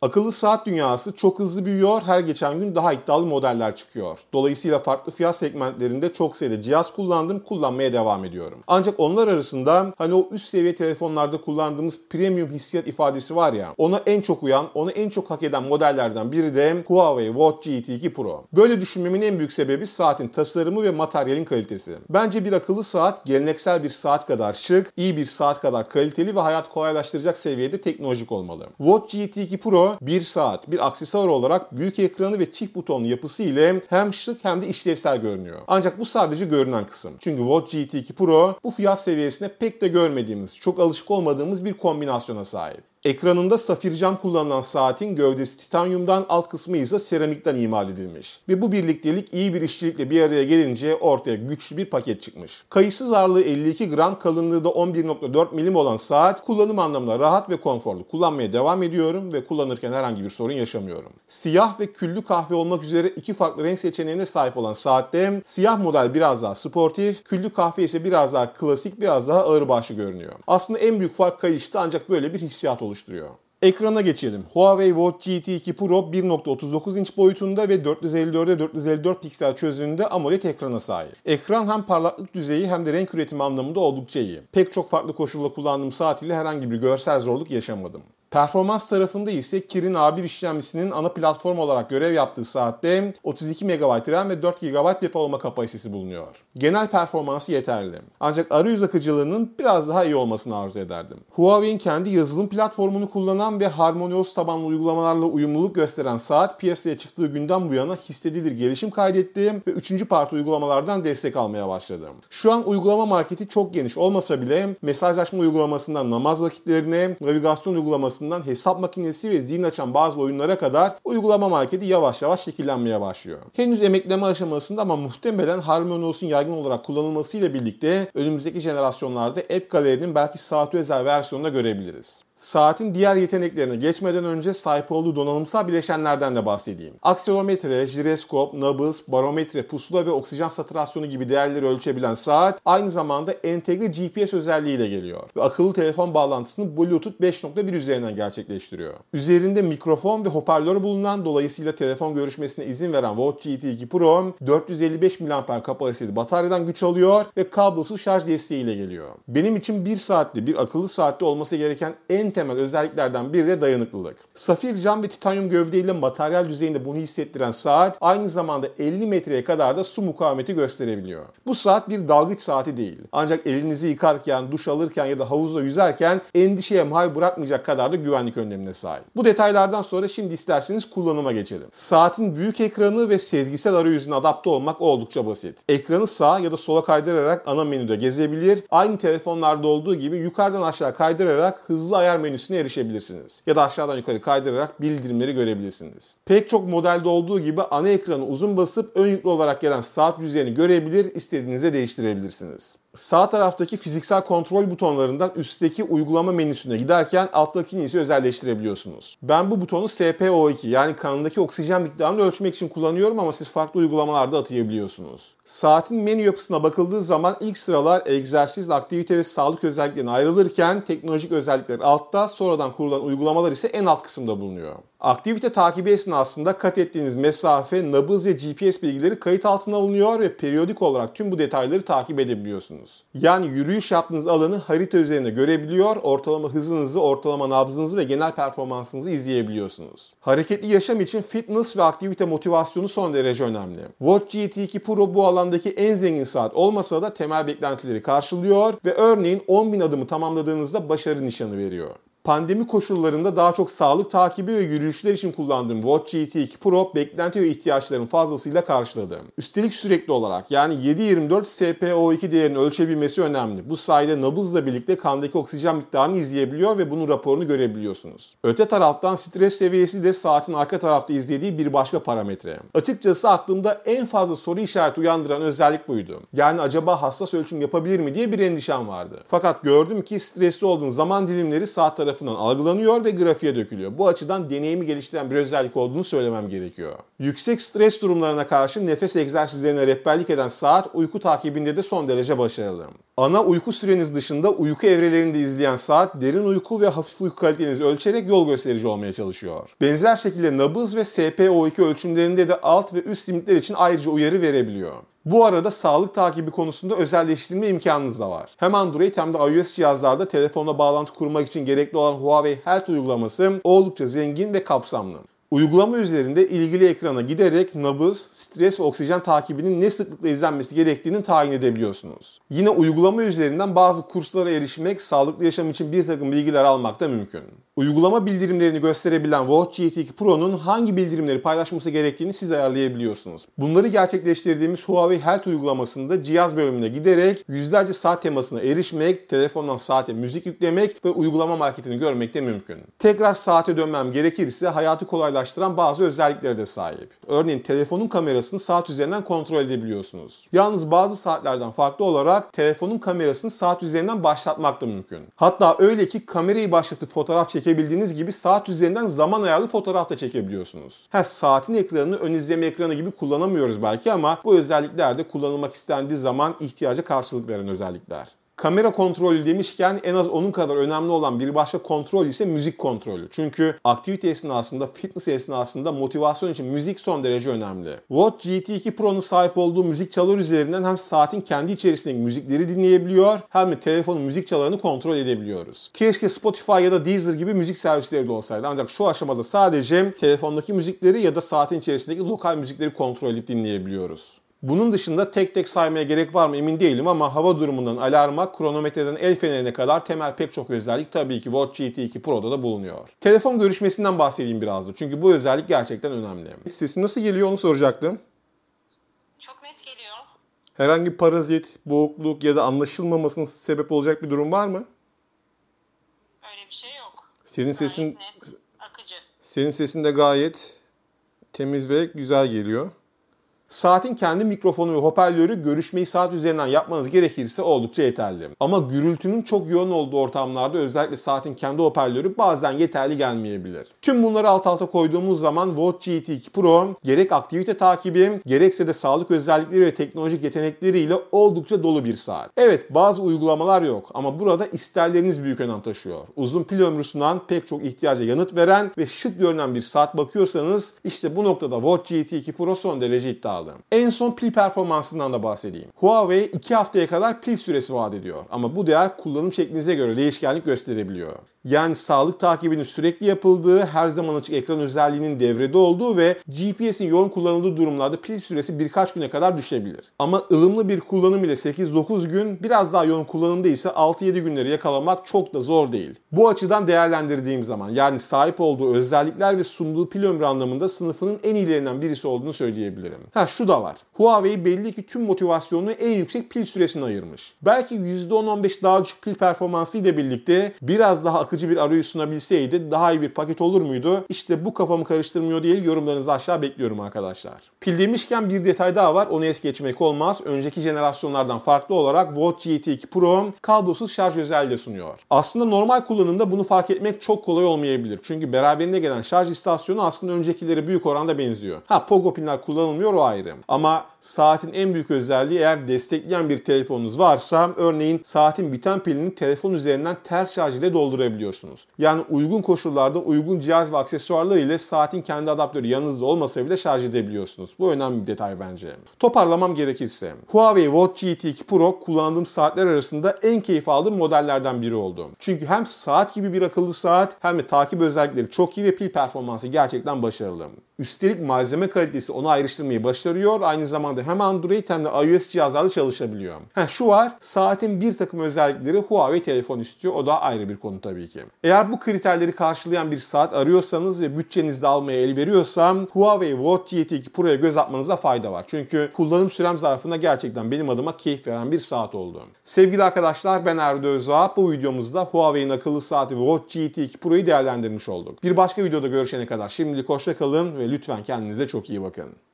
Akıllı saat dünyası çok hızlı büyüyor, her geçen gün daha iddialı modeller çıkıyor. Dolayısıyla farklı fiyat segmentlerinde çok sayıda cihaz kullandım, kullanmaya devam ediyorum. Ancak onlar arasında hani o üst seviye telefonlarda kullandığımız premium hissiyat ifadesi var ya, ona en çok uyan, onu en çok hak eden modellerden biri de Huawei Watch GT2 Pro. Böyle düşünmemin en büyük sebebi saatin tasarımı ve materyalin kalitesi. Bence bir akıllı saat geleneksel bir saat kadar şık, iyi bir saat kadar kaliteli ve hayat kolaylaştıracak seviyede teknolojik olmalı. Watch GT2 Pro bir saat, bir aksesuar olarak büyük ekranı ve çift butonlu yapısı ile hem şık hem de işlevsel görünüyor. Ancak bu sadece görünen kısım. Çünkü Watch GT2 Pro bu fiyat seviyesine pek de görmediğimiz, çok alışık olmadığımız bir kombinasyona sahip. Ekranında safir cam kullanılan saatin gövdesi titanyumdan, alt kısmı ise seramikten imal edilmiş. Ve bu birliktelik iyi bir işçilikle bir araya gelince ortaya güçlü bir paket çıkmış. Kayıtsız ağırlığı 52 gram, kalınlığı da 11.4 milim olan saat kullanım anlamında rahat ve konforlu. Kullanmaya devam ediyorum ve kullanırken herhangi bir sorun yaşamıyorum. Siyah ve küllü kahve olmak üzere iki farklı renk seçeneğine sahip olan saatte siyah model biraz daha sportif, küllü kahve ise biraz daha klasik, biraz daha ağırbaşlı görünüyor. Aslında en büyük fark kayışta, ancak böyle bir hissiyat oluşturuyor. Ekrana geçelim. Huawei Watch GT2 Pro 1.39 inç boyutunda ve 454'e 454 piksel çözünürlüğünde AMOLED ekrana sahip. Ekran hem parlaklık düzeyi hem de renk üretimi anlamında oldukça iyi. Pek çok farklı koşulda kullandığım saat ile herhangi bir görsel zorluk yaşamadım. Performans tarafında ise Kirin A1 işlemcisinin ana platform olarak görev yaptığı saatte 32 MB RAM ve 4 GB depolama kapasitesi bulunuyor. Genel performansı yeterli. Ancak arayüz akıcılığının biraz daha iyi olmasını arzu ederdim. Huawei'in kendi yazılım platformunu kullanan ve HarmonyOS tabanlı uygulamalarla uyumluluk gösteren saat piyasaya çıktığı günden bu yana hissedilir gelişim kaydetti ve 3. parti uygulamalardan destek almaya başladı. Şu an uygulama marketi çok geniş olmasa bile mesajlaşma uygulamasından namaz vakitlerine, navigasyon uygulamasından hesap makinesi ve zihin açan bazı oyunlara kadar uygulama marketi yavaş yavaş şekillenmeye başlıyor. Henüz emekleme aşamasında ama muhtemelen HarmonyOS'un yaygın olarak kullanılmasıyla birlikte önümüzdeki jenerasyonlarda App Gallery'nin belki saate özel versiyonunu görebiliriz. Saatin diğer yeteneklerine geçmeden önce sahip olduğu donanımsal bileşenlerden de bahsedeyim. Akselerometre, jireskop, nabız, barometre, pusula ve oksijen satürasyonu gibi değerleri ölçebilen saat aynı zamanda entegre GPS özelliğiyle geliyor ve akıllı telefon bağlantısını Bluetooth 5.1 üzerinden gerçekleştiriyor. Üzerinde mikrofon ve hoparlör bulunan, dolayısıyla telefon görüşmesine izin veren Watch GT2 Pro 455 mAh kapasiteli bataryadan güç alıyor ve kablosuz şarj desteğiyle geliyor. Benim için bir saatte, bir akıllı saatte olması gereken en temel özelliklerden biri de dayanıklılık. Safir cam ve titanyum gövdeyle materyal düzeyinde bunu hissettiren saat aynı zamanda 50 metreye kadar da su mukavemeti gösterebiliyor. Bu saat bir dalgıç saati değil. Ancak elinizi yıkarken, duş alırken ya da havuzda yüzerken endişeye mahal bırakmayacak kadar da güvenlik önlemine sahip. Bu detaylardan sonra şimdi isterseniz kullanıma geçelim. Saatin büyük ekranı ve sezgisel arayüzüne adapte olmak oldukça basit. Ekranı sağa ya da sola kaydırarak ana menüde gezebilir. Aynı telefonlarda olduğu gibi yukarıdan aşağı kaydırarak hızlı ayar menüsüne erişebilirsiniz. Ya da aşağıdan yukarı kaydırarak bildirimleri görebilirsiniz. Pek çok modelde olduğu gibi ana ekranı uzun basıp ön yüklü olarak gelen saat yüzeyini görebilir, istediğinizde değiştirebilirsiniz. Sağ taraftaki fiziksel kontrol butonlarından üstteki uygulama menüsüne giderken alttakini ise özelleştirebiliyorsunuz. Ben bu butonu SpO2 yani kanındaki oksijen miktarını ölçmek için kullanıyorum ama siz farklı uygulamalarda atayabiliyorsunuz. Saatin menü yapısına bakıldığı zaman ilk sıralar egzersiz, aktivite ve sağlık özelliklerine ayrılırken teknolojik özellikler altta, sonradan kurulan uygulamalar ise en alt kısımda bulunuyor. Aktivite takibi esnasında kat ettiğiniz mesafe, nabız ve GPS bilgileri kayıt altına alınıyor ve periyodik olarak tüm bu detayları takip edebiliyorsunuz. Yani yürüyüş yaptığınız alanı harita üzerinde görebiliyor, ortalama hızınızı, ortalama nabzınızı ve genel performansınızı izleyebiliyorsunuz. Hareketli yaşam için fitness ve aktivite motivasyonu son derece önemli. Watch GT2 Pro bu alandaki en zengin saat olmasa da temel beklentileri karşılıyor ve örneğin 10.000 adımı tamamladığınızda başarı nişanı veriyor. Pandemi koşullarında daha çok sağlık takibi ve yürüyüşler için kullandığım Watch GT2 Pro beklenti ve ihtiyaçlarımı fazlasıyla karşıladı. Üstelik sürekli olarak yani 7/24 SpO2 değerini ölçebilmesi önemli. Bu sayede nabızla birlikte kandaki oksijen miktarını izleyebiliyor ve bunun raporunu görebiliyorsunuz. Öte taraftan stres seviyesi de saatin arka tarafta izlediği bir başka parametre. Açıkçası aklımda en fazla soru işareti uyandıran özellik buydu. Yani acaba hassas ölçüm yapabilir mi diye bir endişem vardı. Fakat gördüm ki stresli olduğum zaman dilimleri saat tarafından tarafından algılanıyor ve grafiğe dökülüyor. Bu açıdan deneyimi geliştiren bir özellik olduğunu söylemem gerekiyor. Yüksek stres durumlarına karşı nefes egzersizlerine rehberlik eden saat uyku takibinde de son derece başarılı. Ana uyku süreniz dışında uyku evrelerini de izleyen saat derin uyku ve hafif uyku kalitenizi ölçerek yol gösterici olmaya çalışıyor. Benzer şekilde nabız ve SpO2 ölçümlerinde de alt ve üst limitler için ayrıca uyarı verebiliyor. Bu arada sağlık takibi konusunda özelleştirme imkanınız da var. Hem Android hem de iOS cihazlarda telefonla bağlantı kurmak için gerekli olan Huawei Health uygulaması oldukça zengin ve kapsamlı. Uygulama üzerinde ilgili ekrana giderek nabız, stres ve oksijen takibinin ne sıklıkla izlenmesi gerektiğini tayin edebiliyorsunuz. Yine uygulama üzerinden bazı kurslara erişmek, sağlıklı yaşam için bir takım bilgiler almak da mümkün. Uygulama bildirimlerini gösterebilen Watch GT 2 Pro'nun hangi bildirimleri paylaşması gerektiğini siz ayarlayabiliyorsunuz. Bunları gerçekleştirdiğimiz Huawei Health uygulamasında cihaz bölümüne giderek yüzlerce saat temasına erişmek, telefondan saate müzik yüklemek ve uygulama marketini görmek de mümkün. Tekrar saate dönmem gerekirse hayatı kolaylaştıran bazı özelliklere de sahip. Örneğin telefonun kamerasını saat üzerinden kontrol edebiliyorsunuz. Yalnız bazı saatlerden farklı olarak telefonun kamerasını saat üzerinden başlatmak da mümkün. Hatta öyle ki kamerayı başlatıp fotoğraf çekebildiğiniz gibi saat üzerinden zaman ayarlı fotoğraf da çekebiliyorsunuz. Saatin ekranını ön izleme ekranı gibi kullanamıyoruz belki ama bu özellikler de kullanılmak istendiği zaman ihtiyaca karşılık veren özellikler. Kamera kontrolü demişken en az onun kadar önemli olan bir başka kontrol ise müzik kontrolü. Çünkü aktivite esnasında, fitness esnasında motivasyon için müzik son derece önemli. Watch GT 2 Pro'nun sahip olduğu müzik çalar üzerinden hem saatin kendi içerisindeki müzikleri dinleyebiliyor hem de telefonun müzik çalarını kontrol edebiliyoruz. Keşke Spotify ya da Deezer gibi müzik servisleri de olsaydı ancak şu aşamada sadece telefondaki müzikleri ya da saatin içerisindeki lokal müzikleri kontrol edip dinleyebiliyoruz. Bunun dışında tek tek saymaya gerek var mı emin değilim ama hava durumundan alarma, kronometreden el fenerine kadar temel pek çok özellik tabii ki Watch GT 2 Pro'da da bulunuyor. Telefon görüşmesinden bahsedeyim biraz da çünkü bu özellik gerçekten önemli. Sesim nasıl geliyor onu soracaktım. Çok net geliyor. Herhangi bir parazit, boğukluk ya da anlaşılmamasının sebep olacak bir durum var mı? Öyle bir şey yok. Senin sesin net, akıcı. Senin sesin de gayet temiz ve güzel geliyor. Saatin kendi mikrofonu ve hoparlörü görüşmeyi saat üzerinden yapmanız gerekirse oldukça yeterli. Ama gürültünün çok yoğun olduğu ortamlarda özellikle saatin kendi hoparlörü bazen yeterli gelmeyebilir. Tüm bunları alt alta koyduğumuz zaman Watch GT 2 Pro gerek aktivite takibi gerekse de sağlık özellikleri ve teknolojik yetenekleriyle oldukça dolu bir saat. Evet bazı uygulamalar yok ama burada isterleriniz büyük önem taşıyor. Uzun pil ömrü sunan pek çok ihtiyaca yanıt veren ve şık görünen bir saat bakıyorsanız işte bu noktada Watch GT 2 Pro son derece iddialı. En son pil performansından da bahsedeyim. Huawei 2 haftaya kadar pil süresi vaat ediyor ama bu değer kullanım şeklinize göre değişkenlik gösterebiliyor. Yani sağlık takibinin sürekli yapıldığı, her zaman açık ekran özelliğinin devrede olduğu ve GPS'in yoğun kullanıldığı durumlarda pil süresi birkaç güne kadar düşebilir. Ama ılımlı bir kullanım ile 8-9 gün, biraz daha yoğun kullanımda ise 6-7 günleri yakalamak çok da zor değil. Bu açıdan değerlendirdiğim zaman yani sahip olduğu özellikler ve sunduğu pil ömrü anlamında sınıfının en iyilerinden birisi olduğunu söyleyebilirim. Şu da var. Huawei belli ki tüm motivasyonunu en yüksek pil süresine ayırmış. Belki %10-15 daha düşük pil performansı ile birlikte biraz daha akıcı bir arayüz sunabilseydi daha iyi bir paket olur muydu? İşte bu kafamı karıştırmıyor diye yorumlarınızı aşağı bekliyorum arkadaşlar. Pil demişken bir detay daha var. Onu es geçmek olmaz. Önceki jenerasyonlardan farklı olarak Watch GT 2 Pro kablosuz şarj özelliği de sunuyor. Aslında normal kullanımda bunu fark etmek çok kolay olmayabilir. Çünkü beraberinde gelen şarj istasyonu aslında öncekileri büyük oranda benziyor. Pogo pinler kullanılmıyor o ayrı. Ama saatin en büyük özelliği eğer destekleyen bir telefonunuz varsa örneğin saatin biten pilini telefon üzerinden ters şarj ile doldurabiliyorsunuz. Yani uygun koşullarda uygun cihaz ve aksesuarlar ile saatin kendi adaptörü yanınızda olmasa bile şarj edebiliyorsunuz. Bu önemli bir detay bence. Toparlamam gerekirse Huawei Watch GT 2 Pro kullandığım saatler arasında en keyif aldığım modellerden biri oldu. Çünkü hem saat gibi bir akıllı saat hem de takip özellikleri çok iyi ve pil performansı gerçekten başarılı. Üstelik malzeme kalitesi onu ayrıştırmayı başarıyor. Aynı zamanda hem Android hem de iOS cihazlarda çalışabiliyor. Şu var, saatin bir takım özellikleri Huawei telefon istiyor. O da ayrı bir konu tabii ki. Eğer bu kriterleri karşılayan bir saat arıyorsanız ve bütçenizde almaya el veriyorsam Huawei Watch GT 2 Pro'ya göz atmanıza fayda var. Çünkü kullanım sürem zarfında gerçekten benim adıma keyif veren bir saat oldu. Sevgili arkadaşlar ben Erdo Özağ. Bu videomuzda Huawei'nin akıllı saati Watch GT 2 Pro'yu değerlendirmiş olduk. Bir başka videoda görüşene kadar şimdilik hoşça kalın ve lütfen kendinize çok iyi bakın.